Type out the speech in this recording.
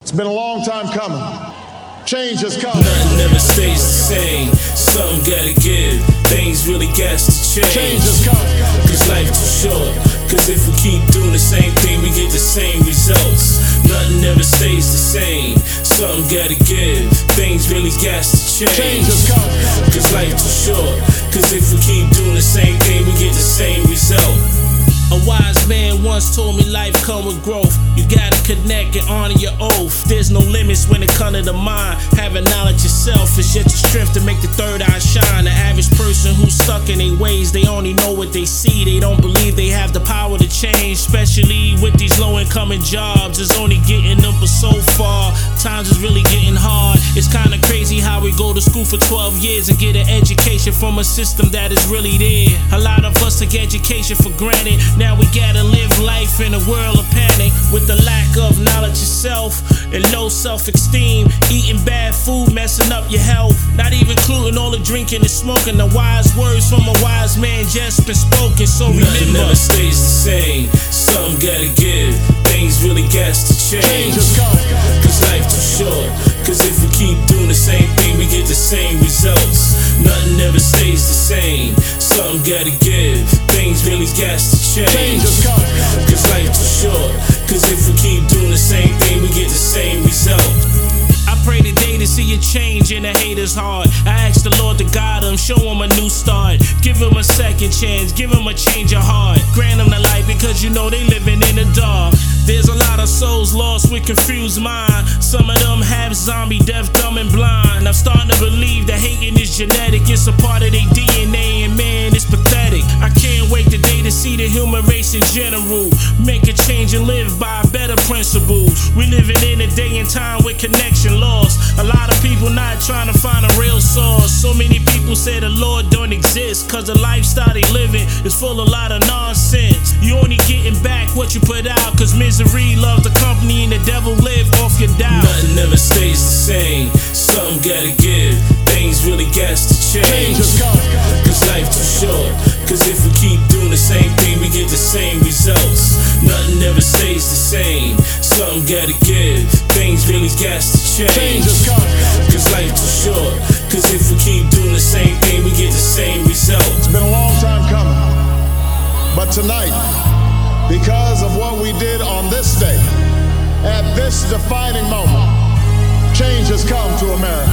It's been a long time coming. Change has come. Nothing never stays the same. Something gotta give. Things really got to change. Change has come. Cause life too short. Cause if we keep doing the same thing, we get the same results. Nothing never stays the same. Something gotta give. Things really got to change. Change has come. Cause life too short. Cause if we keep doing the same thing, we get the same result. A wise man once told me life come with growth. You gotta connect and honor your oath. There's no limits when it comes to the mind. Having knowledge yourself is yet your strength to make the third eye shine. The average person who's stuck in their ways, they only know what they see. They don't believe they have the power to change. Especially with these low-income jobs, it's only getting them but so far. Times is really getting hard. It's kinda crazy how we go to school for 12 years and get an education from a system that is really there. A lot of us take education for granted. Now we gotta live life in a world of panic with the lack of knowledge yourself and no self-esteem. Eating bad food, messing up your health. Not even including all the drinking and smoking. The wise words from a wise man just been spoken. So remember, nothing never stays the same. Something gotta give. Things really got to change. Change has come. Cause life too short. Cause if we keep doing the same thing, we get the same results. Nothing never stays the same. Something gotta give. Things really got to change. Change has come. Cause life too short. Cause if we keep doing the same thing, we get the same result. I pray today to see a change in the haters' heart. I ask the Lord to guide them, show them a new start. Give them a second chance, give them a change of heart. Grant them the light because you know they living in the dark. There's a lot of souls lost with confused mind. Some of them have zombie, deaf, dumb, and blind. I'm starting to believe that hating is genetic. It's a part of their DNA, and man, it's pathetic. I can't wait today to see the human race in general make a change and live by better principles. We living in a day and time with connection lost. A lot of people not trying to find a real source. So many people say the Lord don't exist, cause the lifestyle they living is full of a lot of nonsense. You only getting back what you put out, cause misery loves the company and the devil live off your doubt. Nothing never stays the same. Something gotta give. Things really got to change. Change has come. Cause life too short. Cause if we keep doing the same thing, we get the same results. Nothing never stays the same. Something gotta give. Things really got to change. Change has come. Cause life too short. Cause if we keep doing the same thing, we get the same result. It's been a long time coming. But tonight, because of what we did on this day, at this defining moment, change has come to America.